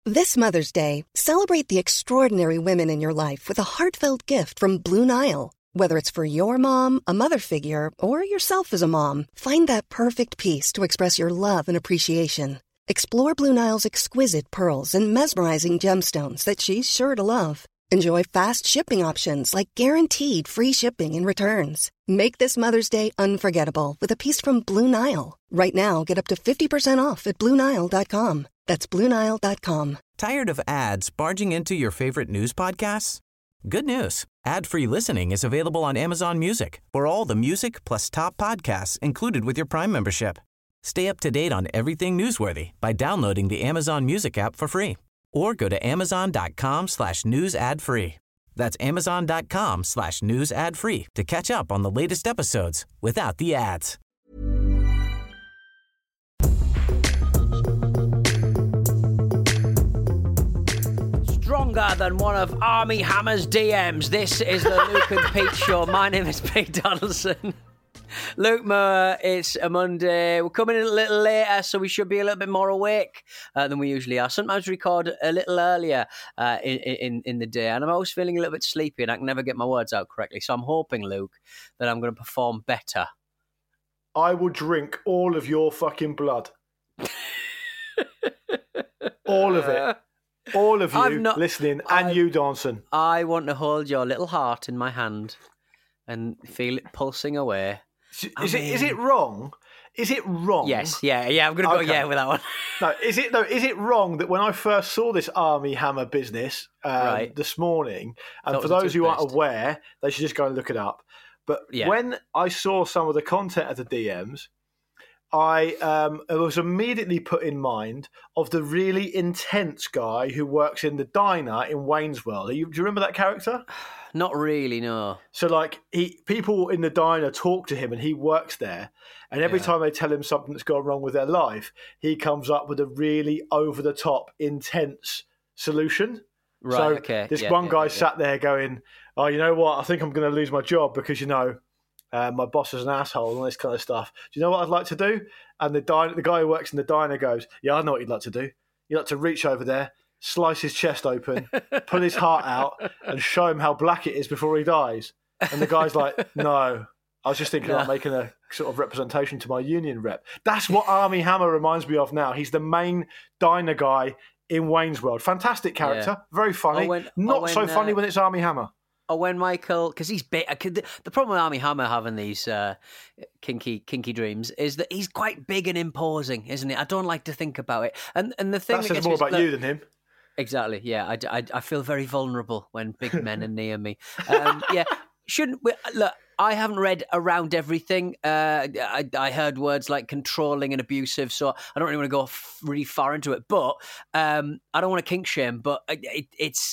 This Mother's Day, celebrate the extraordinary women in your life with a heartfelt gift from Blue Nile. Whether it's for your mom, a mother figure, or yourself as a mom, find that perfect piece to express your love and appreciation. Explore Blue Nile's exquisite pearls and mesmerizing gemstones that she's sure to love. Enjoy fast shipping options like guaranteed free shipping and returns. Make this Mother's Day unforgettable with a piece from Blue Nile. Right now, get up to 50% off at BlueNile.com. That's BlueNile.com. Tired of ads barging into your favorite news podcasts? Good news. Ad-free listening is available on Amazon Music for all the music plus top podcasts included with your Prime membership. Stay up to date on everything newsworthy by downloading the Amazon Music app for free or go to amazon.com/news ad free. That's amazon.com/news ad free to catch up on the latest episodes without the ads. Stronger than one of Armie Hammer's DMs. This is the Luke and Pete Show. My name is Pete Donaldson. Luke Moore, it's a Monday. We're coming in a little later, so we should be a little bit more awake than we usually are. Sometimes we record a little earlier in the day, and I'm always feeling a little bit sleepy, and I can never get my words out correctly. So I'm hoping, Luke, that I'm going to perform better. I will drink all of your fucking blood. All of it. All of you listening and you dancing. I want to hold your little heart in my hand and feel it pulsing away. Is it wrong? Is it wrong? Yes, yeah. I'm going to go with that one. Is it wrong that when I first saw this Armie Hammer business this morning, and for those who aren't aware, they should just go and look it up. But when I saw some of the content of the DMs, I was immediately put in mind of the really intense guy who works in the diner in Wayne's World. Do you remember that character? Not really, no. So, like, people in the diner talk to him, and he works there. And every time they tell him something that's gone wrong with their life, he comes up with a really over-the-top, intense solution. Right, so okay. This one guy sat there going, "Oh, you know what? I think I'm going to lose my job because, my boss is an asshole and all this kind of stuff. Do you know what I'd like to do?" And the guy who works in the diner goes, "Yeah, I know what you'd like to do. You'd like to reach over there, slice his chest open, pull his heart out, and show him how black it is before he dies." And the guy's like, "No, I was just thinking about making a sort of representation to my union rep." That's what Armie Hammer reminds me of now. He's the main diner guy in Wayne's World. Fantastic character, very funny. Not so funny when it's Armie Hammer. Or when Michael, because he's big. The problem with Armie Hammer having these kinky dreams is that he's quite big and imposing, isn't it? I don't like to think about it. And the thing that says more about you than him. Exactly. Yeah, I feel very vulnerable when big men are near me. Shouldn't we, look? I haven't read around everything. I heard words like controlling and abusive, so I don't really want to go really far into it. But I don't want to kink shame. But it's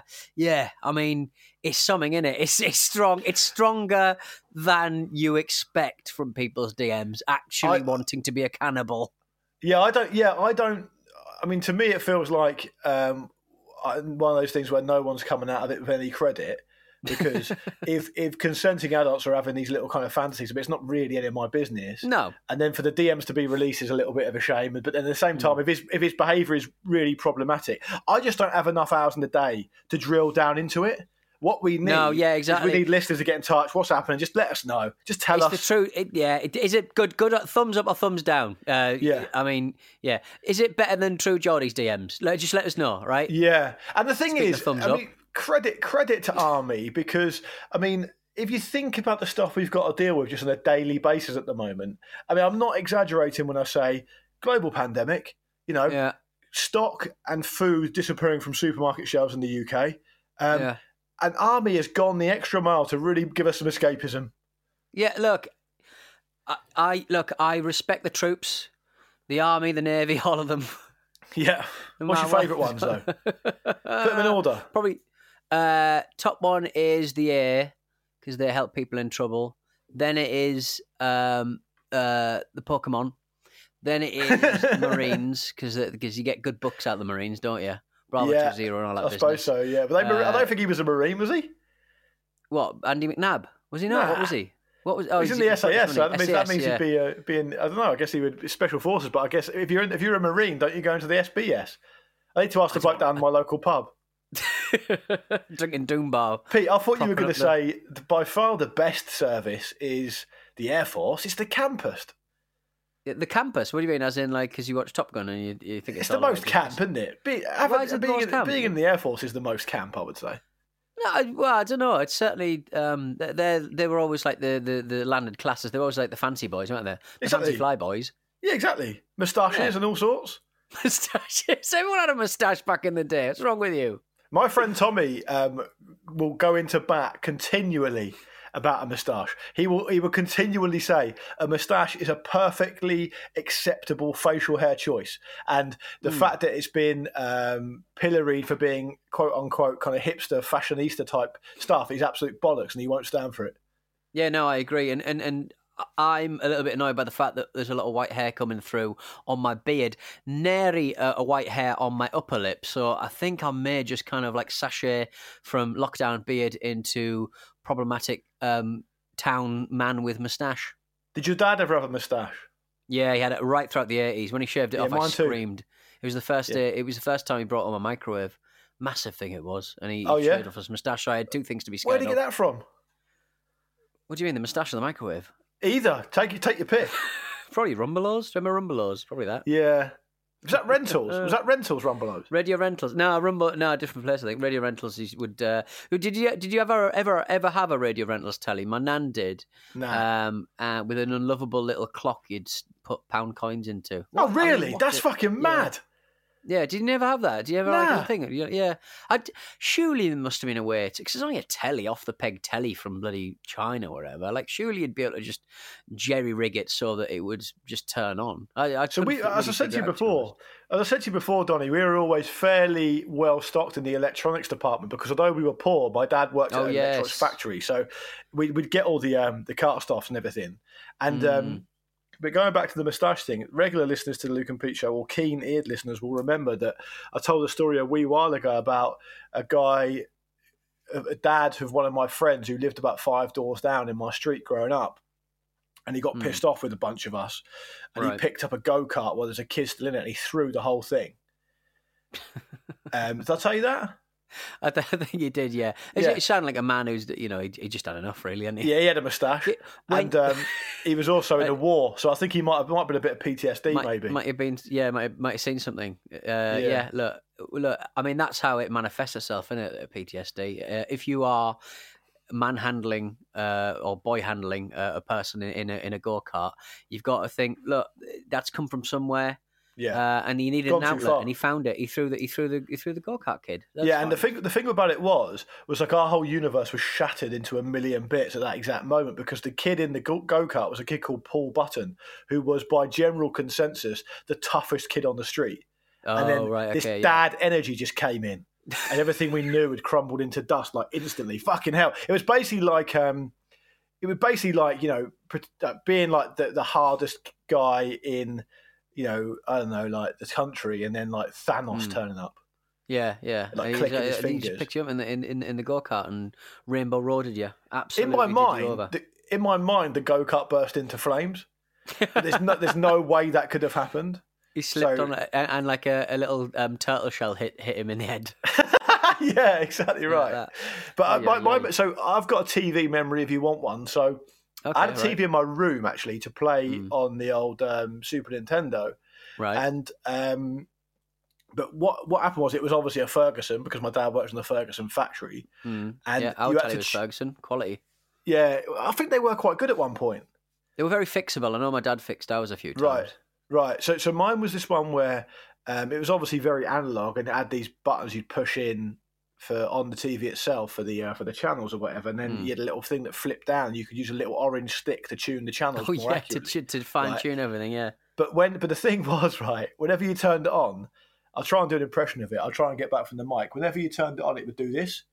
it's something, isn't it? It's strong. It's stronger than you expect from people's DMs. Actually, wanting to be a cannibal. I don't. I mean, to me, it feels like one of those things where no one's coming out of it with any credit. Because if consenting adults are having these little kind of fantasies, but it's not really any of my business. No. And then for the DMs to be released is a little bit of a shame. But then at the same time, if his behaviour is really problematic, I just don't have enough hours in the day to drill down into it. What we need, exactly. We need listeners to get in touch. What's happening? Just let us know. Just tell us. It's the truth. Is it good? Thumbs up or thumbs down? I mean, is it better than True Geordie's DMs? Just let us know, right? Yeah. And the thing is, thumbs up. Credit to Armie, because I mean, if you think about the stuff we've got to deal with just on a daily basis at the moment, I mean, I'm not exaggerating when I say global pandemic. Stock and food disappearing from supermarket shelves in the UK. And Armie has gone the extra mile to really give us some escapism. Yeah, look, I respect the troops, the army, the navy, all of them. Yeah. What's your favourite ones though? Put them in order. Probably. Top one is the air, because they help people in trouble. Then it is the Pokemon. Then it is Marines, because you get good books out of the Marines, don't you? Bravo 20 and all that business. I suppose so, yeah. But I don't think he was a Marine, was he? What, Andy McNabb? Was he not? Nah. What was he? He's in the SAS. So that means he'd be being. I don't know. I guess he would be Special Forces. But I guess if you're a Marine, don't you go into the SBS? I need to ask the bloke down my local pub. Drinking Doom Bar. Pete, I thought you were Popping going to up say by far the best service is the Air Force. It's the campest. The campus. What do you mean? As in, like, because you watch Top Gun and you think It's all the most like camp, isn't it? Why is it the most camp? Being in the Air Force is the most camp, I would say. No, well, I don't know. It's certainly they were always like the landed classes. They were always like the fancy boys, weren't they? The Exactly. fancy fly boys. Yeah, exactly. Moustaches and all sorts. Moustaches. Everyone had a moustache back in the day. What's wrong with you? My friend Tommy will go into bat continually about a moustache. He will continually say a moustache is a perfectly acceptable facial hair choice, and the fact that it's been pilloried for being quote unquote kind of hipster fashionista type stuff is absolute bollocks, and he won't stand for it. Yeah, no, I agree, and I'm a little bit annoyed by the fact that there's a lot of white hair coming through on my beard, nary a white hair on my upper lip. So I think I may just kind of like sashay from lockdown beard into problematic town man with moustache. Did your dad ever have a moustache? Yeah, he had it right throughout the 80s. When he shaved it off, I mine too. screamed. It was the first. It was the first time he brought on a microwave. Massive thing it was, and he shaved off his moustache. So I had two things to be scared Where did you of. get that from? What do you mean, the moustache or the microwave? Either. Take your pick. Probably Rumbelows. Remember Rumbelows? Probably that. Yeah. Was that Rentals? Was that Rentals Rumbelows? Radio Rentals. No, a different place. I think Radio Rentals would. Did you ever have a Radio Rentals telly? My nan did. Nah. With an unlovable little clock you'd put pound coins into. Oh, really? That's fucking mad. Yeah, did you never have that? Do you ever like a thing? Yeah. Surely there must have been a way to, because it's only a telly, off the peg telly from bloody China or whatever. Like, surely you'd be able to just jerry rig it so that it would just turn on. As I said to you before, Donnie, we were always fairly well stocked in the electronics department because although we were poor, my dad worked at an electronics factory, so we'd get all the cast offs and everything. And but going back to the moustache thing, regular listeners to the Luke and Pete show, or keen-eared listeners, will remember that I told a story a wee while ago about a dad of one of my friends who lived about 5 doors down in my street growing up. And he got pissed off with a bunch of us. And he picked up a go-kart while there's a kid still in it, and he threw the whole thing. Did I tell you that? I think you did, yeah. It sounded like a man who's, he just had enough, really, hadn't he? Yeah, he had a moustache. And he was also in a war, so I think he might have been a bit of PTSD, maybe. Might have been, might have seen something. Look, I mean, that's how it manifests itself, isn't it, PTSD? If you are manhandling or boy handling a person in a go-kart, you've got to think, look, that's come from somewhere. Yeah, and he needed an outlet, and he found it. He threw the go-kart kid. That's fine. And the thing about it was like our whole universe was shattered into a million bits at that exact moment because the kid in the go-kart was a kid called Paul Button, who was by general consensus the toughest kid on the street. Oh, and then right, this dad energy just came in, and everything we knew had crumbled into dust like instantly. Fucking hell! It was basically like being like the hardest guy in. I don't know, like the country, and then like Thanos turning up. Yeah. Like clicking his fingers. He just picked you up in the go-kart and Rainbow Roaded you. Absolutely. In my mind, the go-kart burst into flames. There's no way that could have happened. He slipped on it, and like a little turtle shell hit him in the head. Yeah, exactly right. But so I've got a TV memory if you want one. So. Okay, I had a TV in my room actually to play on the old Super Nintendo, right? And but what happened was it was obviously a Ferguson because my dad works in the Ferguson factory, and I'll tell you it was Ferguson quality. Yeah, I think they were quite good at one point. They were very fixable. I know my dad fixed ours a few times. Right. So mine was this one where it was obviously very analog and it had these buttons you'd push in. On the TV itself for the channels or whatever, and then you had a little thing that flipped down. And you could use a little orange stick to tune the channels. More accurately. to fine tune everything. Yeah. But the thing was whenever you turned it on, I'll try and do an impression of it. I'll try and get back from the mic. Whenever you turned it on, it would do this,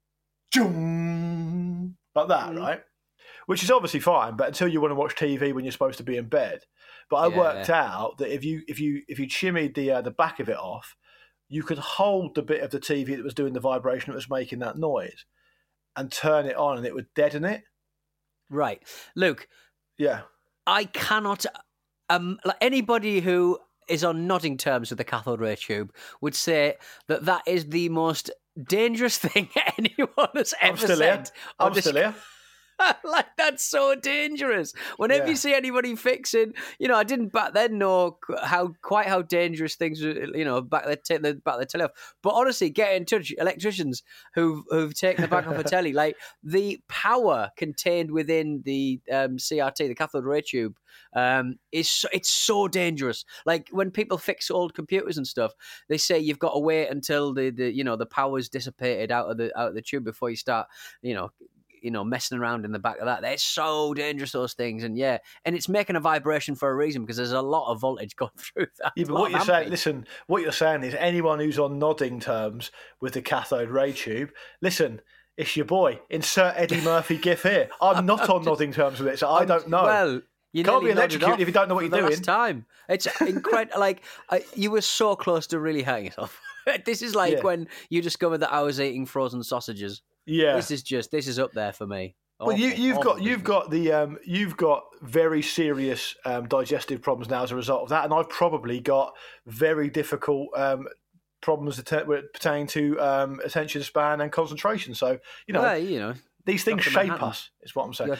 like that, right? Which is obviously fine, but until you want to watch TV when you're supposed to be in bed. But I worked out that if you shimmied the back of it off. You could hold the bit of the TV that was doing the vibration that was making that noise and turn it on and it would deaden it. Right. Luke. Yeah. I cannot... like anybody who is on nodding terms with the cathode ray tube would say that is the most dangerous thing anyone has ever said. I'm still here. Like, that's so dangerous. Whenever you see anybody fixing, I didn't back then know quite how dangerous things were, back the telly off. But honestly, get in touch, electricians who've taken the back off a telly. Like, the power contained within the CRT, the cathode ray tube, it's so dangerous. Like, when people fix old computers and stuff, they say you've got to wait until the power's dissipated out of the tube before you start, messing around in the back of that. They're so dangerous, those things. And it's making a vibration for a reason, because there's a lot of voltage going through that. Yeah, but what you're saying is anyone who's on nodding terms with the cathode ray tube, listen, it's your boy. Insert Eddie Murphy gif here. I'm not on nodding terms with it, so I don't know. Well, you can't be electrocuted if you don't know what you're doing. Last time. It's incredible. Like, you were so close to really hurting yourself. This is like when you discovered that I was eating frozen sausages. Yeah, this is up there for me. Well, you've got very serious digestive problems now as a result of that, and I've probably got very difficult problems pertaining to attention span and concentration. So these things shape us. Is what I'm saying.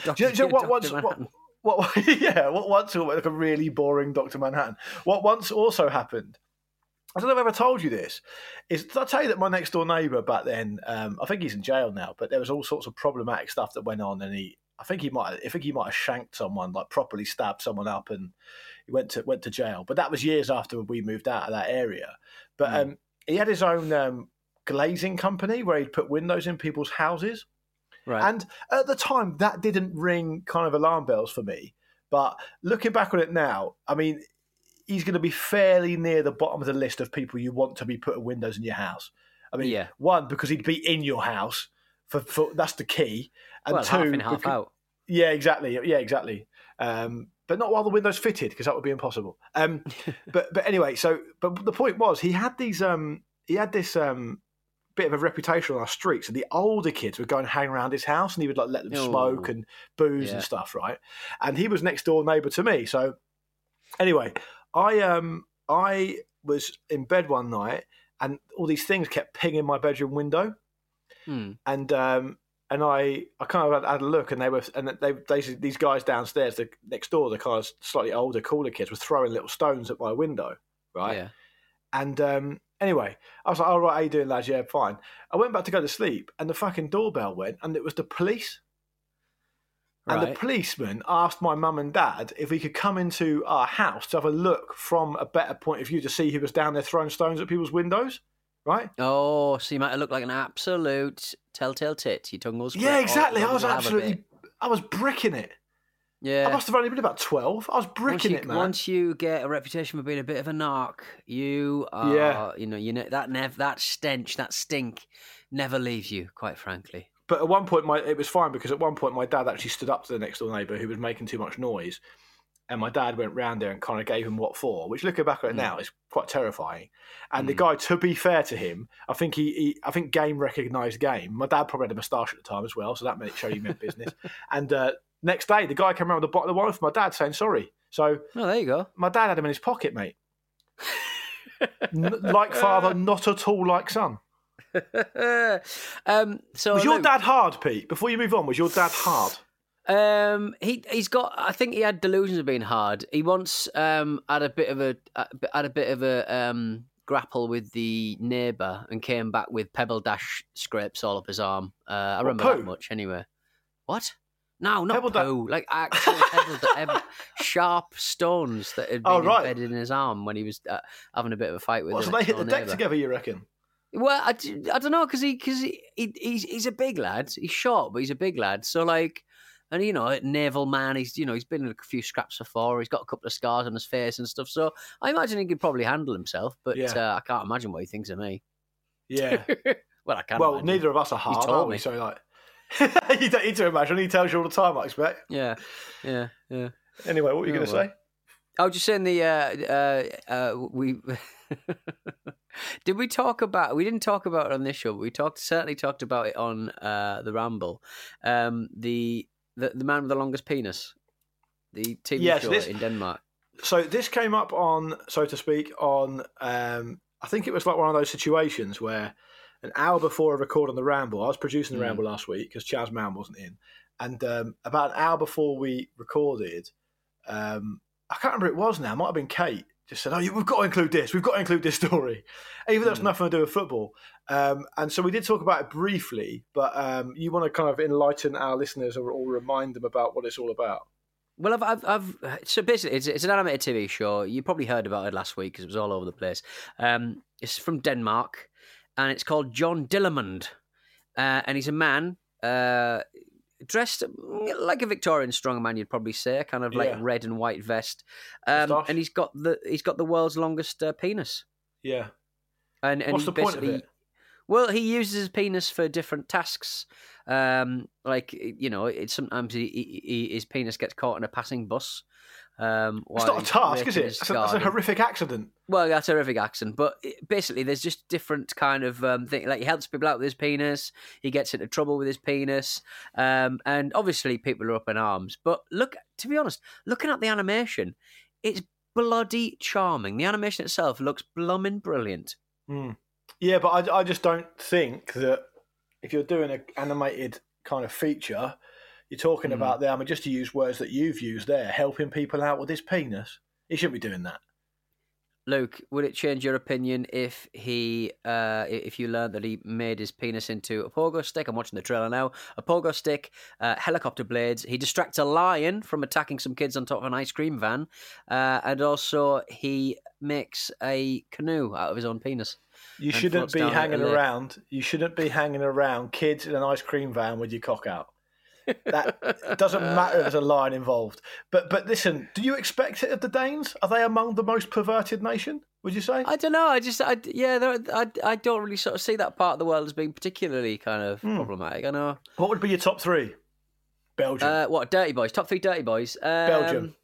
What once like a really boring Dr. Manhattan. What once also happened, I don't know if I've ever told you this, did I tell you that my next door neighbour back then, I think he's in jail now, but there was all sorts of problematic stuff that went on, and I think he might have shanked someone, like properly stabbed someone up, and he went to jail. But that was years after we moved out of that area. But he had his own glazing company where he'd put windows in people's houses. Right. And at the time, that didn't ring kind of alarm bells for me. But looking back on it now, I mean, he's going to be fairly near the bottom of the list of people you want to be putting windows in your house. I mean, one, because he'd be in your house, for that's the key. And two, half in, half out. Yeah, exactly. But not while the window's fitted, because that would be impossible. But anyway, but the point was, he had this bit of a reputation on our streets, and the older kids would go and hang around his house, and he would like let them smoke and booze and stuff, right? And he was next door neighbour to me. So anyway, I was in bed one night, and all these things kept pinging my bedroom window, and I kind of had a look, and these guys downstairs, next door, the kind of slightly older, cooler kids, were throwing little stones at my window, right? Yeah. And anyway, I was like, "All right, how you doing, lads? Yeah, fine." I went back to go to sleep, and the fucking doorbell went, and it was the police. Right. And the policeman asked my mum and dad if we could come into our house to have a look from a better point of view to see who was down there throwing stones at people's windows, right? Oh, so you might have looked like an absolute telltale tit. Your tongue was... Yeah, exactly. I was bricking it. Yeah. I must have only been about 12. I was bricking it, man. Once you get a reputation for being a bit of a narc, you are, that stench, that stink never leaves you, quite frankly. But at one point, it was fine, because at one point my dad actually stood up to the next door neighbour who was making too much noise, and my dad went round there and kind of gave him what for, which, looking back at it now, is quite terrifying. And the guy, to be fair to him, I think game recognised game. My dad probably had a moustache at the time as well, so that showed he meant business. And next day, the guy came around with a bottle of wine for my dad, saying sorry. So, there you go. My dad had him in his pocket, mate. Like father, not at all like son. So was your dad hard, Pete? Before you move on, was your dad hard? He's got. I think he had delusions of being hard. He once had a bit of a grapple with the neighbour and came back with pebble dash scrapes all up his arm. I remember that much anyway. What? No, not poo. Like actual sharp stones that had been embedded in his arm when he was having a bit of a fight with. So they hit the deck together, you reckon? Well, I don't know, because he's a big lad. He's short, but he's a big lad. So and naval man. He's been in a few scraps before. He's got a couple of scars on his face and stuff. So I imagine he could probably handle himself. But I can't imagine what he thinks of me. Yeah. Well, I can't. Well, neither of us are hard, are we? So you don't need to imagine. He tells you all the time, I expect. Yeah. Anyway, what were you going to say? I was just saying we. We didn't talk about it on this show, but we certainly talked about it on the Ramble. The man with the longest penis, the TV show in Denmark. So this came up on, so to speak, on I think it was like one of those situations where an hour before I recorded the Ramble, I was producing the Ramble last week because Chaz Mann wasn't in, and about an hour before we recorded, I can't remember who it was now. It might have been Kate. Just said, "Oh, we've got to include this. We've got to include this story," even though it's nothing to do with football. And so we did talk about it briefly, but you want to kind of enlighten our listeners or remind them about what it's all about. Well, I've so basically it's an animated TV show. You probably heard about it last week because it was all over the place. It's from Denmark, and it's called John Dillermand, and he's a man dressed like a Victorian strongman, you'd probably say, kind of like red and white vest, and he's got the world's longest penis. Yeah, and what's the point of it? Well, he uses his penis for different tasks. Like, you know, sometimes his penis gets caught in a passing bus. It's not a task, is it? That's a horrific accident. Well, that's a horrific accident. But basically, there's just different kind of thing. Like, he helps people out with his penis. He gets into trouble with his penis. And obviously, people are up in arms. But to be honest, looking at the animation, it's bloody charming. The animation itself looks blooming brilliant. Mm. Yeah, but I just don't think that if you're doing an animated kind of feature, you're talking about there, I mean, just to use words that you've used there, helping people out with his penis. He shouldn't be doing that. Luke, would it change your opinion if if you learned that he made his penis into a pogo stick? I'm watching the trailer now. A pogo stick, helicopter blades. He distracts a lion from attacking some kids on top of an ice cream van, and also he makes a canoe out of his own penis. You shouldn't be hanging around. You shouldn't be hanging around kids in an ice cream van with your cock out. That doesn't matter if there's a lion involved. But listen, do you expect it of the Danes? Are they among the most perverted nation, would you say? I don't know. I don't really sort of see that part of the world as being particularly kind of problematic. I know. What would be your top three? Belgium. What, dirty boys? Top three dirty boys? Belgium.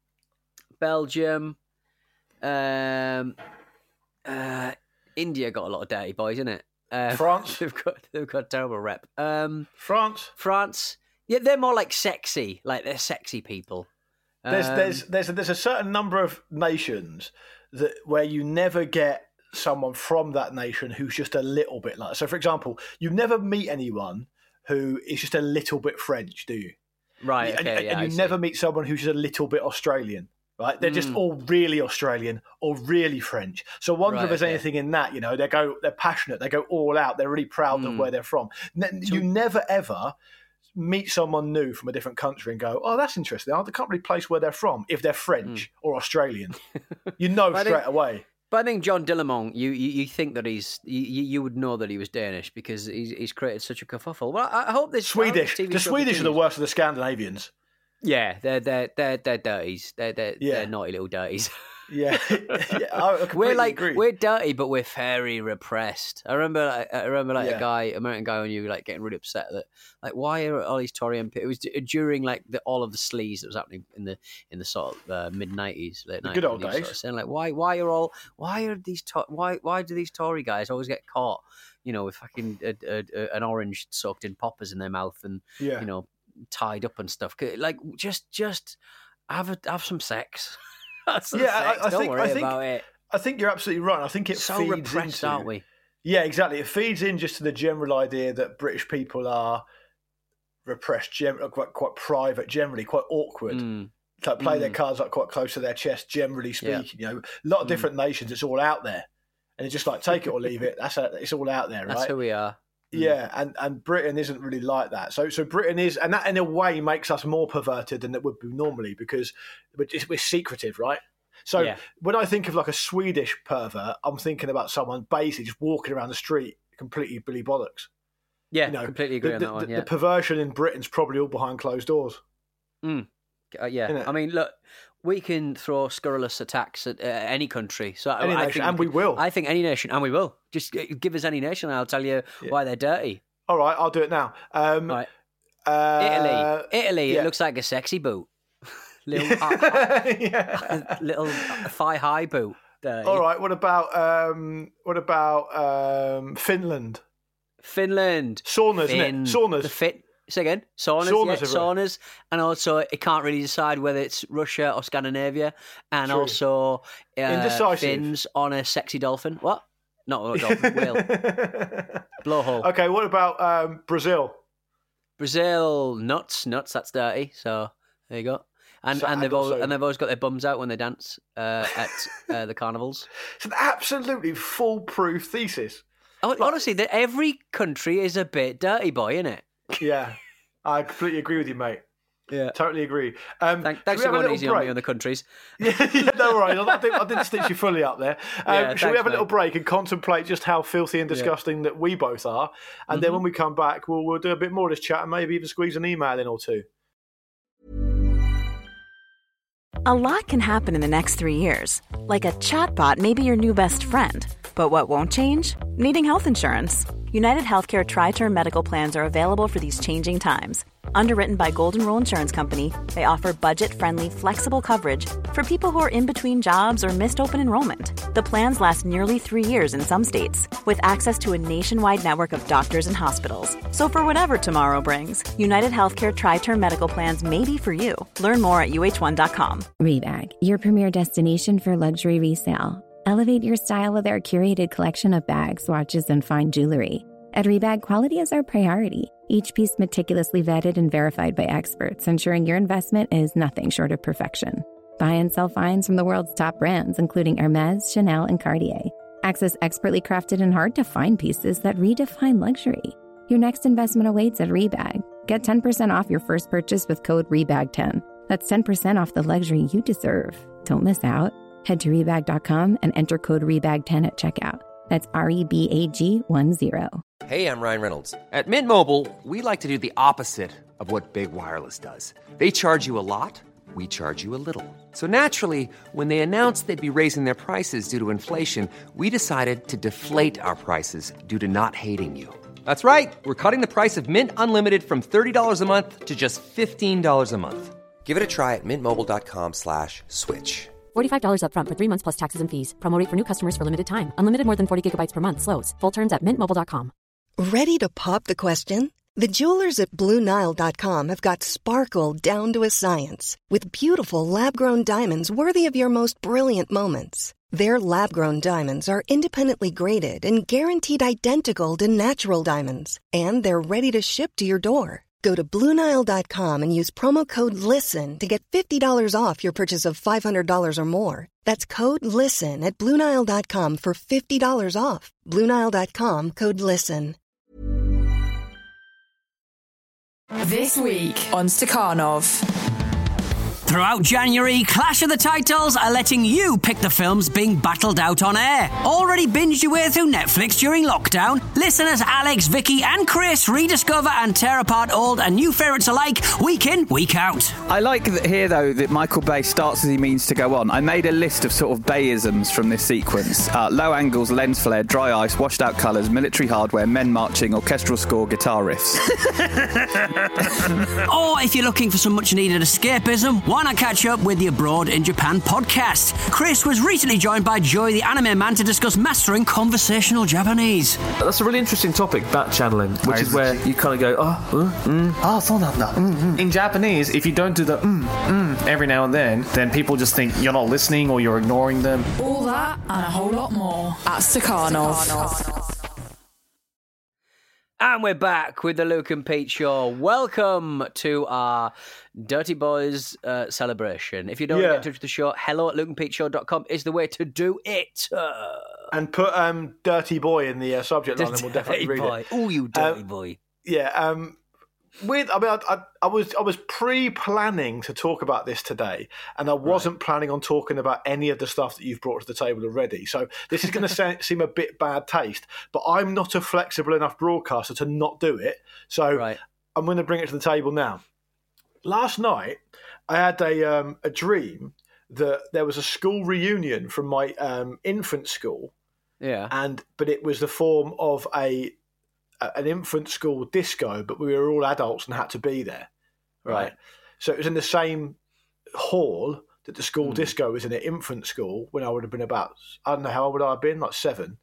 India got a lot of dirty boys, innit? France. They've got a terrible rep. France. Yeah, they're more like sexy. Like, they're sexy people. There's a certain number of nations where you never get someone from that nation who's just a little bit like. So, for example, you never meet anyone who is just a little bit French, do you? Right. Okay. And you never meet someone who's just a little bit Australian. Right, they're just all really Australian or really French. So I wonder if there's anything in that. You know, they're passionate, they go all out, they're really proud of where they're from. You never ever meet someone new from a different country and go, "Oh, that's interesting. I can't really place where they're from." If they're French or Australian, you know straight away. But I think John Dillermand, you think that you would know that he was Danish because he's created such a kerfuffle. Well, I hope this Swedish. The Swedish are the worst of the Scandinavians. Yeah, they're dirties. They're naughty little dirties. Yeah, I agree. We're dirty, but we're very repressed. I remember a American guy on you like getting really upset that like why are all these Tory MPs? It was during like all of the sleaze that was happening in the sort of mid '90s, late '90s. Good old days. Sort of saying like why do these Tory guys always get caught? You know, with fucking an orange soaked in poppers in their mouth and you know, tied up and stuff. Like just have some sex. I think you're absolutely right. I think it so feeds repressed, into, aren't we? Yeah, exactly. It feeds in just to the general idea that British people are repressed, quite private, generally quite awkward. Like play their cards like quite close to their chest, generally speaking. You know, a lot of different nations. It's all out there, and it's just like take it or leave it. It's all out there, right? That's who we are. Yeah, and Britain isn't really like that. So Britain is, and that in a way makes us more perverted than it would be normally because we're secretive, right? So when I think of like a Swedish pervert, I'm thinking about someone basically just walking around the street completely Billy Bollocks. Yeah, you know, completely agree on that one. The perversion in Britain's probably all behind closed doors. Yeah, I mean, look, we can throw scurrilous attacks at any country. So any nation, and we will. I think any nation, and we will. Just give us any nation, and I'll tell you why they're dirty. All right, I'll do it now. Right. Italy. It looks like a sexy boot. Little thigh high boot. Dirty. All right. What about Finland? Finland. Saunas, isn't it? Saunas. Say again. Saunas. And also, it can't really decide whether it's Russia or Scandinavia. And True. also, Indecisive. fins on a sexy dolphin. What? Not a dolphin, whale. Blowhole. Okay, what about Brazil? Brazil, nuts. That's dirty. So there you go. And they've always got their bums out when they dance at the carnivals. It's an absolutely foolproof thesis. Honestly, every country is a bit dirty, boy, isn't it? Yeah, I completely agree with you, mate. Yeah, totally agree. Thanks for going easy on me on the countries. Yeah, no worries. I didn't stitch you fully up there. Should we have a little break and contemplate just how filthy and disgusting that we both are? And then when we come back, we'll do a bit more of this chat and maybe even squeeze an email in or two. A lot can happen in the next 3 years. Like a chatbot may be your new best friend. But what won't change? Needing health insurance. United Healthcare Tri-Term Medical Plans are available for these changing times. Underwritten by Golden Rule Insurance Company, they offer budget-friendly, flexible coverage for people who are in between jobs or missed open enrollment. The plans last nearly 3 years in some states, with access to a nationwide network of doctors and hospitals. So for whatever tomorrow brings, United Healthcare Tri-Term Medical Plans may be for you. Learn more at uh1.com. Rebag, your premier destination for luxury resale. Elevate your style with our curated collection of bags, watches, and fine jewelry. At Rebag, quality is our priority. Each piece meticulously vetted and verified by experts, ensuring your investment is nothing short of perfection. Buy and sell finds from the world's top brands, including Hermès, Chanel, and Cartier. Access expertly crafted and hard-to-find pieces that redefine luxury. Your next investment awaits at Rebag. Get 10% off your first purchase with code REBAG10. That's 10% off the luxury you deserve. Don't miss out. Head to Rebag.com and enter code REBAG10 at checkout. That's REBAG10. Hey, I'm Ryan Reynolds. At Mint Mobile, we like to do the opposite of what Big Wireless does. They charge you a lot, we charge you a little. So naturally, when they announced they'd be raising their prices due to inflation, we decided to deflate our prices due to not hating you. That's right. We're cutting the price of Mint Unlimited from $30 a month to just $15 a month. Give it a try at mintmobile.com/switch. $45 up front for 3 months plus taxes and fees. Promo rate for new customers for limited time. Unlimited more than 40 gigabytes per month. Slows full terms at mintmobile.com. Ready to pop the question? The jewelers at BlueNile.com have got sparkle down to a science with beautiful lab-grown diamonds worthy of your most brilliant moments. Their lab-grown diamonds are independently graded and guaranteed identical to natural diamonds, and they're ready to ship to your door. Go to BlueNile.com and use promo code LISTEN to get $50 off your purchase of $500 or more. That's code LISTEN at BlueNile.com for $50 off. BlueNile.com, code LISTEN. This week on Stakhanov. Throughout January, Clash of the Titles are letting you pick the films being battled out on air. Already binged your way through Netflix during lockdown? Listeners Alex, Vicky and Chris rediscover and tear apart old and new favourites alike week in, week out. I like here, though, that Michael Bay starts as he means to go on. I made a list of sort of Bayisms from this sequence. Low angles, lens flare, dry ice, washed out colours, military hardware, men marching, orchestral score, guitar riffs. Or if you're looking for some much needed escapism, why not catch up with the Abroad in Japan podcast? Chris was recently joined by Joey the Anime Man to discuss mastering conversational Japanese. That's a really interesting topic, back channeling, which is where you kind of go, in Japanese, if you don't do the every now and then people just think you're not listening or you're ignoring them. All that and a whole lot more at Stakhanov. And we're back with the Luke and Pete Show. Welcome to our Dirty Boys celebration. If you don't get in touch with the show, hello@lukeandpeteshow.com is the way to do it. And put Dirty Boy in the subject line and we'll definitely read it. Oh, you dirty boy. Yeah, I was pre-planning to talk about this today, and I wasn't planning on talking about any of the stuff that you've brought to the table already. So this is going to seem a bit bad taste, but I'm not a flexible enough broadcaster to not do it. So I'm going to bring it to the table now. Last night, I had a dream that there was a school reunion from my infant school. Yeah, but it was the form of an infant school disco, but we were all adults and had to be there. Right. So it was in the same hall that the school disco was in at infant school when I would have been about, I don't know, how old would I have been? Like 7.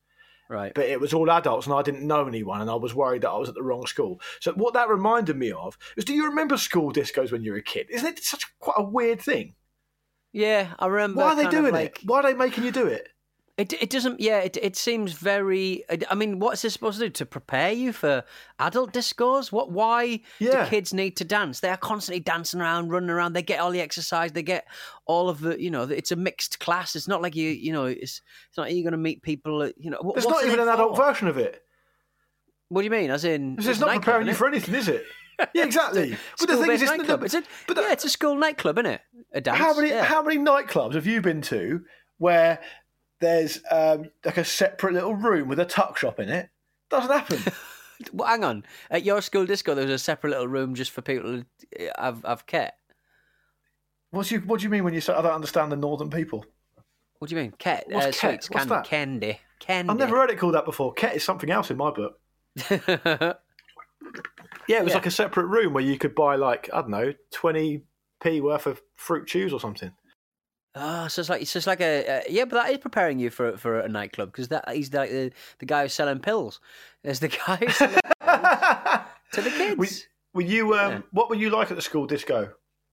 Right. But it was all adults and I didn't know anyone and I was worried that I was at the wrong school. So what that reminded me of is, do you remember school discos when you were a kid? Isn't it quite a weird thing? Yeah, I remember. Why are they doing it? Why are they making you do it? It doesn't. Yeah, it seems very. I mean, what's this supposed to do? To prepare you for adult discos? What? Why do kids need to dance? They are constantly dancing around, running around. They get all the exercise. They get all of the. It's a mixed class. It's not like it's not like you're going to meet people. There's not even an adult version of it. What do you mean? As in, it's not preparing you for anything, is it? Yeah, exactly. But the thing is, nightclub. It's a school nightclub, isn't it? A dance. How many nightclubs have you been to where there's like a separate little room with a tuck shop in it? Doesn't happen. Well, hang on. At your school disco, there was a separate little room just for people who have ket. What do you mean when you say I don't understand the northern people? What do you mean? Ket? What's ket? What's that? Candy. I've never heard it called that before. Ket is something else in my book. Yeah, it was like a separate room where you could buy 20p worth of fruit chews or something. Oh, so it's just like a but that is preparing you for a nightclub because he's like the guy who's selling pills. There's the guy who's selling pills to the kids. Were you what were you like at the school disco?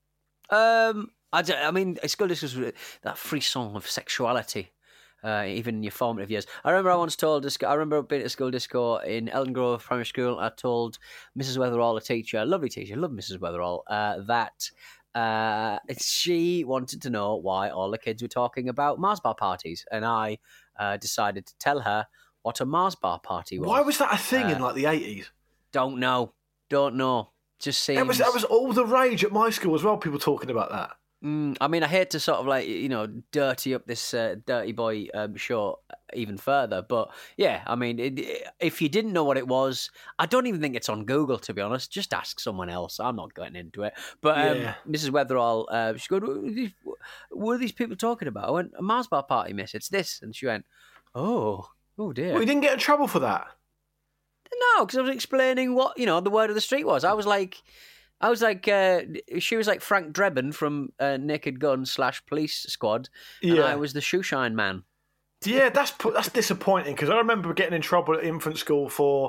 I mean, school disco was that frisson of sexuality. Even in your formative years. I remember being at a school disco in Elton Grove Primary School. I told Mrs. Weatherall, a teacher, a lovely teacher, love Mrs. Weatherall, that she wanted to know why all the kids were talking about Mars bar parties. And I decided to tell her what a Mars bar party was. Why was that a thing in the 80s? Don't know. Just seems... That was all the rage at my school as well, people talking about that. I mean, I hate to sort of dirty up this Dirty Boy show even further, but yeah, I mean, if you didn't know what it was, I don't even think it's on Google, to be honest. Just ask someone else. I'm not getting into it. But Mrs. Weatherall, she goes, what are these people talking about? I went, a Mars bar party, miss. It's this. And she went, oh dear. Well, you didn't get in trouble for that? No, because I was explaining what, the word of the street was. I was like, she was like Frank Drebin from Naked Gun / Police Squad, and I was the Shoeshine Man. Yeah, that's disappointing because I remember getting in trouble at infant school for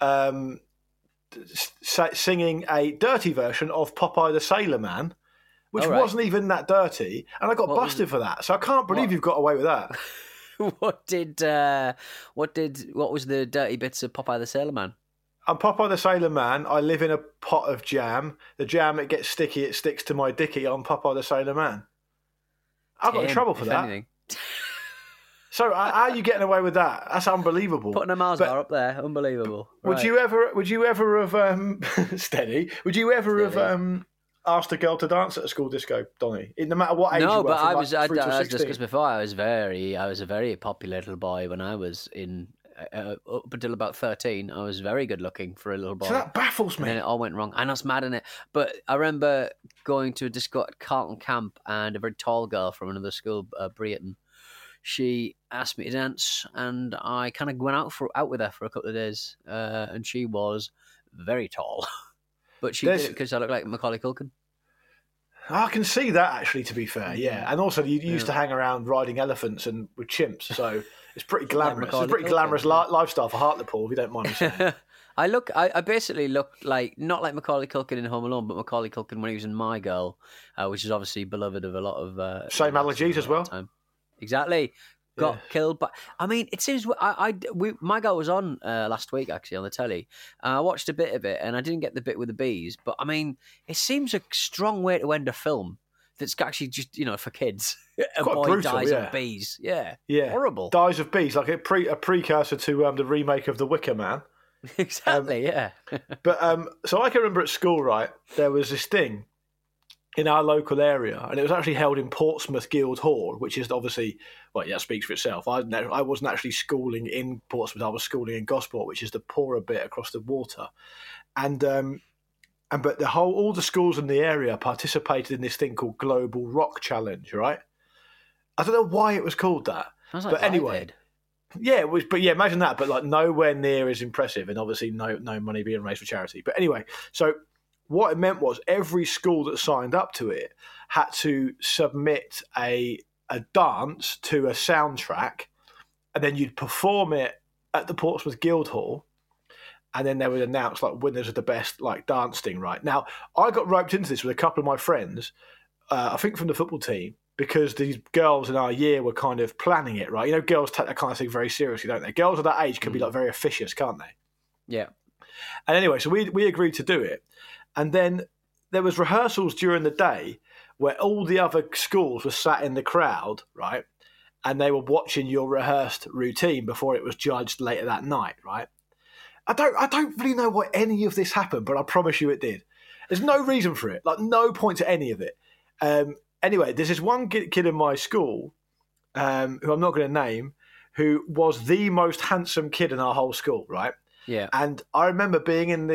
singing a dirty version of Popeye the Sailor Man, which wasn't even that dirty, and I got busted for that. So I can't believe you've got away with that. What was the dirty bits of Popeye the Sailor Man? I'm Popeye the Sailor Man. I live in a pot of jam. The jam, it gets sticky, it sticks to my dicky. I'm Popeye the Sailor Man. I got in trouble for that. So how are you getting away with that? That's unbelievable. Putting a Mars bar up there, unbelievable. Would you ever have steady? Would you ever have asked a girl to dance at a school disco, Donny? No matter what age you were. No, but as discussed before, I was a very popular little boy when I was in. Up until about 13, I was very good looking for a little boy. So that baffles me. And then it all went wrong. I know, it's mad, isn't it? But I remember going to a disco at Carlton Camp, and a very tall girl from another school, Brereton, she asked me to dance, and I kind of went out with her for a couple of days, and she was very tall. But she did it because I look like Macaulay Culkin. I can see that, actually, to be fair, yeah. And also, you used to hang around riding elephants and with chimps, so it's pretty glamorous. It's a pretty glamorous lifestyle for Hartlepool, if you don't mind me saying. I basically looked not like Macaulay Culkin in Home Alone, but Macaulay Culkin when he was in My Girl, which is obviously beloved of a lot of... Same allergies as well. Exactly. Got killed, but I mean, it seems My Girl was on last week actually on the telly. I watched a bit of it, and I didn't get the bit with the bees. But I mean, it seems a strong way to end a film that's actually just for kids. A boy brutal, dies of bees. Yeah, horrible. Dies of bees, like a precursor to the remake of The Wicker Man. Exactly. Yeah. But so I can remember at school, right? There was this thing in our local area, and it was actually held in Portsmouth Guildhall, which is obviously, that speaks for itself. I wasn't actually schooling in Portsmouth, I was schooling in Gosport, which is the poorer bit across the water. But all the schools in the area participated in this thing called Global Rock Challenge, right? I don't know why it was called that. But anyway. Yeah, it was, but yeah, imagine that, but nowhere near as impressive, and obviously no money being raised for charity. But anyway, so what it meant was every school that signed up to it had to submit a dance to a soundtrack, and then you'd perform it at the Portsmouth Guildhall, and then they would announce like winners of the best like dance thing. Right now, I got roped into this with a couple of my friends, I think from the football team, because these girls in our year were kind of planning it. Right, you know, girls take that kind of thing very seriously, don't they? Girls of that age can be like very officious, can't they? Yeah. And anyway, so we agreed to do it, and then there was rehearsals during the day where all the other schools were sat in the crowd, right? And they were watching your rehearsed routine before it was judged later that night, right? I don't really know why any of this happened, but I promise you it did. There's no reason for it, like no point to any of it. Anyway, there's this one kid in my school, who I'm not going to name, who was the most handsome kid in our whole school, right? Yeah. And I remember being in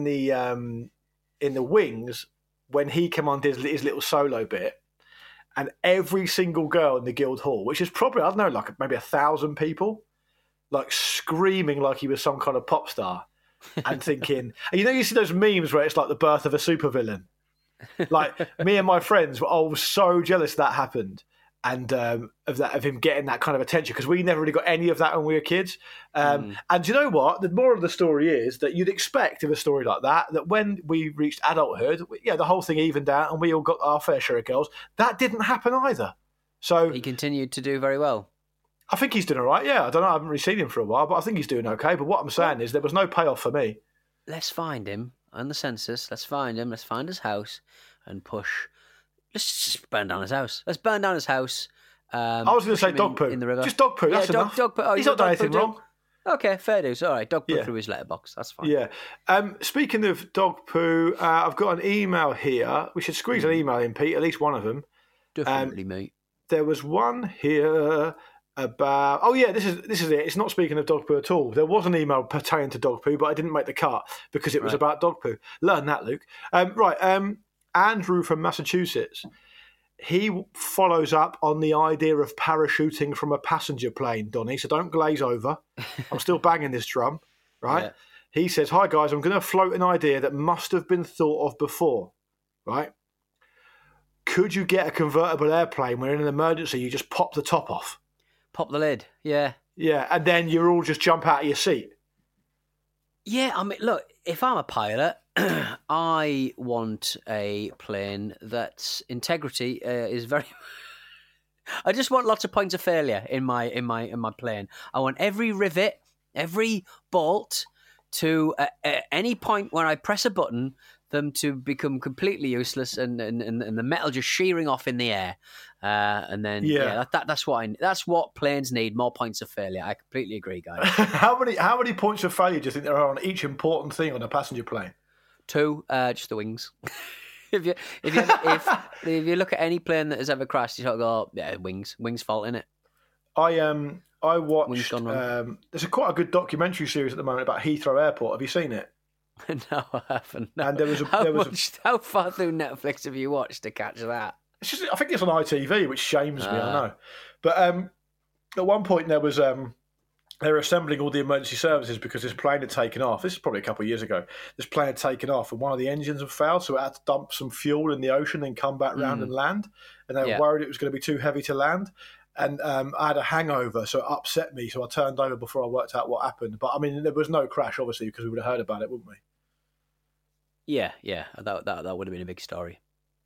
the wings when he came on his little solo bit, and every single girl in the Guildhall, which is probably, I don't know, like maybe 1,000 people, like screaming like he was some kind of pop star and thinking, and you know, you see those memes where it's like the birth of a supervillain. Like me and my friends were all so jealous that happened, and of him getting that kind of attention, because we never really got any of that when we were kids. And do you know what? The moral of the story is that you'd expect of a story like that when we reached adulthood, the whole thing evened out and we all got our fair share of girls. That didn't happen either. So he continued to do very well. I think he's doing all right. Yeah, I don't know. I haven't really seen him for a while, but I think he's doing okay. But what I'm saying is there was no payoff for me. Let's find him on the census. Let's find him. Let's find his house and push. Let's just burn down his house. Let's burn down his house. I was going to say dog poo. In the river. Just dog poo. That's enough. Dog poo. Oh, he's not done anything wrong. Okay, fair dues. All right, dog poo through his letterbox. That's fine. Yeah. Speaking of dog poo, I've got an email here. We should squeeze an email in, Pete. At least one of them. Definitely, mate. There was one here about. Oh yeah, this is it. It's not speaking of dog poo at all. There was an email pertaining to dog poo, but I didn't make the cut because it was about dog poo. Learn that, Luke. Andrew from Massachusetts. He follows up on the idea of parachuting from a passenger plane, Donny, so don't glaze over. I'm still banging this drum, right? Yeah. He says, "Hi, guys, I'm going to float an idea that must have been thought of before, right? Could you get a convertible airplane where in an emergency you just pop the top off? Pop the lid, yeah. Yeah, and then you all just jump out of your seat." Yeah, I mean, look, if I'm a pilot, I want a plane that's integrity is very. I just want lots of points of failure in my plane. I want every rivet, every bolt to at any point when I press a button, them to become completely useless and the metal just shearing off in the air. And then that's what planes need, more points of failure. I completely agree, guys. How many points of failure do you think there are on each important thing on a passenger plane? 2, just the wings. if you look at any plane that has ever crashed, you sort of go, yeah, wings fault in it. I watched. There's quite a good documentary series at the moment about Heathrow Airport. Have you seen it? No, I haven't. No. And how far through Netflix have you watched to catch that? I think it's on ITV, which shames me. I know, but at one point there was they were assembling all the emergency services because this plane had taken off. This is probably a couple of years ago. This plane had taken off and one of the engines had failed, so it had to dump some fuel in the ocean and come back round and land. And they were worried it was going to be too heavy to land. And I had a hangover, so it upset me. So I turned over before I worked out what happened. But I mean, there was no crash, obviously, because we would have heard about it, wouldn't we? Yeah, that would have been a big story.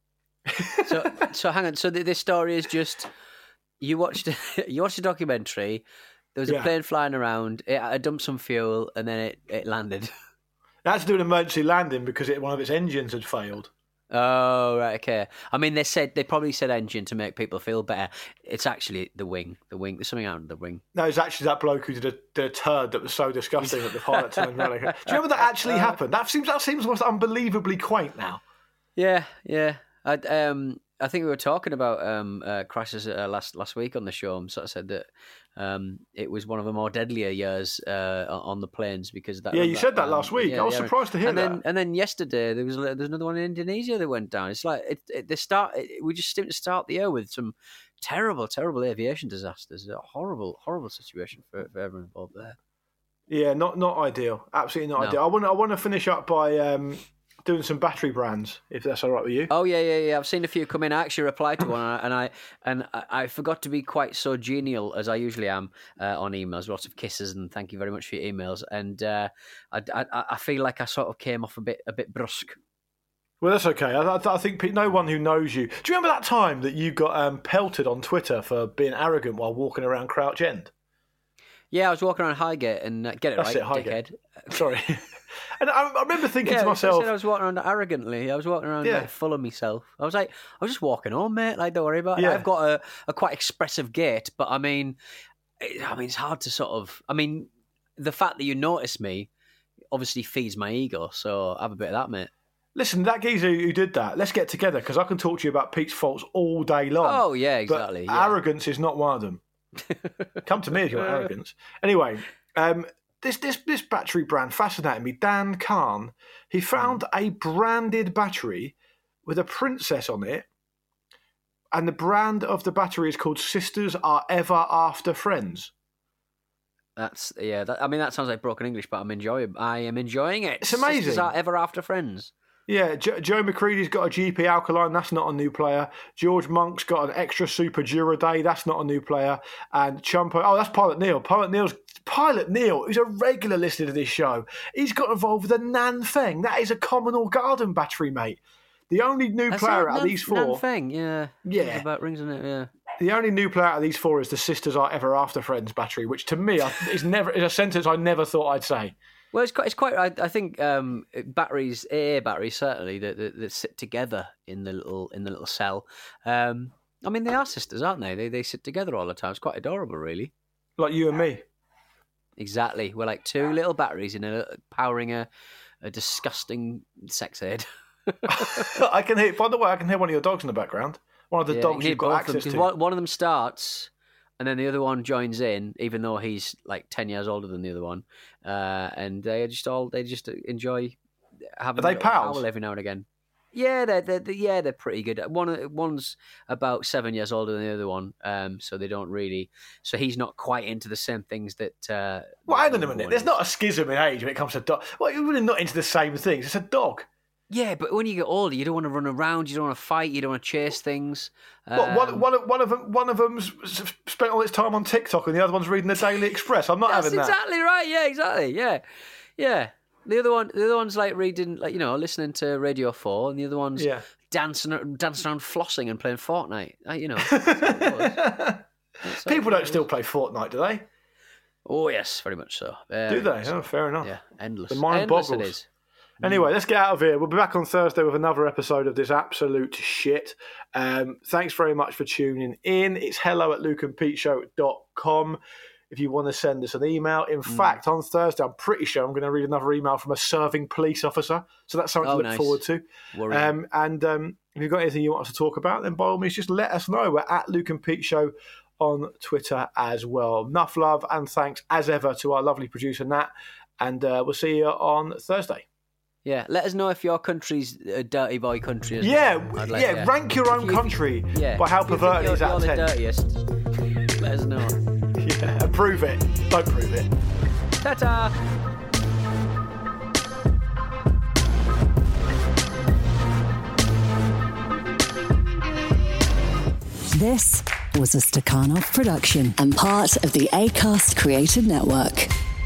So hang on. So this story is just you watched a documentary. There was a plane flying around. It dumped some fuel, and then it landed. It had to do an emergency landing because one of its engines had failed. Oh, right, okay. I mean, they probably said engine to make people feel better. It's actually the wing. There's something out of the wing. No, it's actually that bloke who did a turd that was so disgusting that the pilot turned around. Do you remember that actually happened? That seems almost unbelievably quaint now. Yeah. I think we were talking about crashes last week on the show. And sort of said that it was one of the more deadlier years on the planes because of that. Yeah, you said that last week. I was surprised to hear that. And then yesterday there's another one in Indonesia that went down. It's like we just seem to start the year with some terrible aviation disasters. A horrible situation for everyone involved there. Yeah, not ideal. Absolutely not ideal. I want to finish up by doing some battery brands, if that's all right with you. Oh yeah. I've seen a few come in. I actually replied to one, and I forgot to be quite so genial as I usually am on emails. Lots of kisses and thank you very much for your emails. And I feel like I sort of came off a bit brusque. Well, that's okay. I think no one who knows you. Do you remember that time that you got pelted on Twitter for being arrogant while walking around Crouch End? Yeah, I was walking around Highgate and get it That's right, Highgate. dickhead. Sorry. And I remember thinking to myself... I was walking around arrogantly. I was walking around like, full of myself. I was just walking home, mate. Like, don't worry about it. I've got a quite expressive gait, but I mean, it's hard to sort of... I mean, the fact that you notice me obviously feeds my ego, so have a bit of that, mate. Listen, that geezer who did that, let's get together, because I can talk to you about Pete's faults all day long. Oh, yeah, exactly. But arrogance is not one of them. Come to me if you want arrogance. Anyway, this battery brand fascinated me. Dan Khan, he found a branded battery with a princess on it, and the brand of the battery is called Sisters Are Ever After Friends. That sounds like broken English, but I am enjoying it. It's amazing. Sisters Are Ever After Friends. Yeah, Joe McCready's got a GP Alkaline, that's not a new player. George Monk's got an extra Super Duraday, that's not a new player. And Chumpo, that's Pilot Neil. Pilot Neil, who's a regular listener to this show, he's got involved with a Nanfeng. That is a Commodore Garden battery, mate. The only new player out of these four... Nanfeng, yeah. Yeah. About rings in it, yeah. The only new player out of these four is the Sisters Are Ever After Friends battery, which to me is a sentence I never thought I'd say. Well, it's quite. I think batteries, AA batteries, certainly that sit together in the little cell. I mean, they are sisters, aren't they? They sit together all the time. It's quite adorable, really. Like you and me. Exactly. We're like two little batteries powering a disgusting sex head. I can hear. By the way, I can hear one of your dogs in the background. One of the dogs you've got access to. One of them starts. And then the other one joins in, even though he's like 10 years older than the other one. And they just enjoy having a pals every now and again. Yeah, they're pretty good. One's about 7 years older than the other one, so they don't really. So he's not quite into the same things that. Well, hang on a minute. There's not a schism in age when it comes to dog. Well, you're really not into the same things. It's a dog. Yeah, but when you get older, you don't want to run around, you don't want to fight, you don't want to chase things. One of them's spent all its time on TikTok, and the other one's reading the Daily Express. I'm not having that. That's exactly right. Yeah, exactly. Yeah. The other one's like reading, like listening to Radio 4, and the other one's dancing around, flossing and playing Fortnite. People don't still play Fortnite, do they? Oh yes, very much so. Do they? Oh, fair enough. Yeah, endless. The mind boggles. It is. Anyway, let's get out of here. We'll be back on Thursday with another episode of this absolute shit. Thanks very much for tuning in. It's hello@lukeandpeteshow.com if you want to send us an email. In fact, on Thursday, I'm pretty sure I'm going to read another email from a serving police officer. So that's something to look forward to. If you've got anything you want us to talk about, then by all means, just let us know. We're at Luke and Pete Show on Twitter as well. Enough love and thanks, as ever, to our lovely producer, Nat. And we'll see you on Thursday. Yeah, let us know if your country's a dirty boy country as well. Yeah, rank your own country by how perverted it is out of 10. You're the dirtiest. Let us know. Yeah, and prove it. Don't prove it. Ta-ta! This was a Stakhanov production and part of the Acast Creative Network.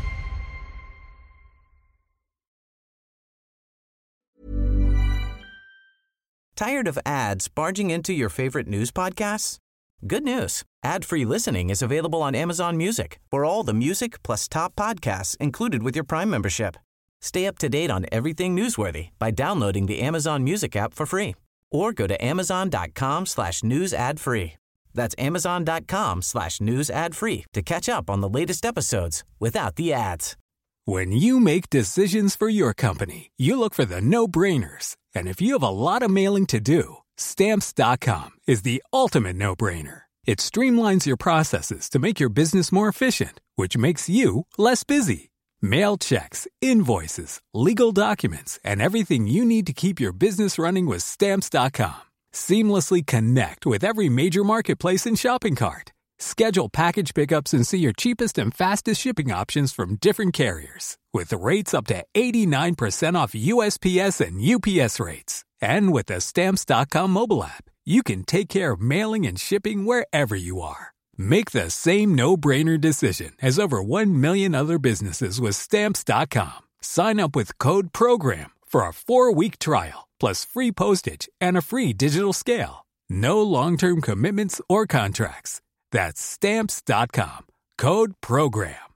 Tired of ads barging into your favorite news podcasts? Good news. Ad-free listening is available on Amazon Music for all the music plus top podcasts included with your Prime membership. Stay up to date on everything newsworthy by downloading the Amazon Music app for free or go to amazon.com/news ad free. That's amazon.com/news ad free to catch up on the latest episodes without the ads. When you make decisions for your company, you look for the no-brainers. And if you have a lot of mailing to do, Stamps.com is the ultimate no-brainer. It streamlines your processes to make your business more efficient, which makes you less busy. Mail checks, invoices, legal documents, and everything you need to keep your business running with Stamps.com. Seamlessly connect with every major marketplace and shopping cart. Schedule package pickups and see your cheapest and fastest shipping options from different carriers, with rates up to 89% off USPS and UPS rates. And with the Stamps.com mobile app, you can take care of mailing and shipping wherever you are. Make the same no-brainer decision as over 1 million other businesses with Stamps.com. Sign up with code PROGRAM for a 4-week trial, plus free postage and a free digital scale. No long-term commitments or contracts. That's Stamps.com. Code PROGRAM.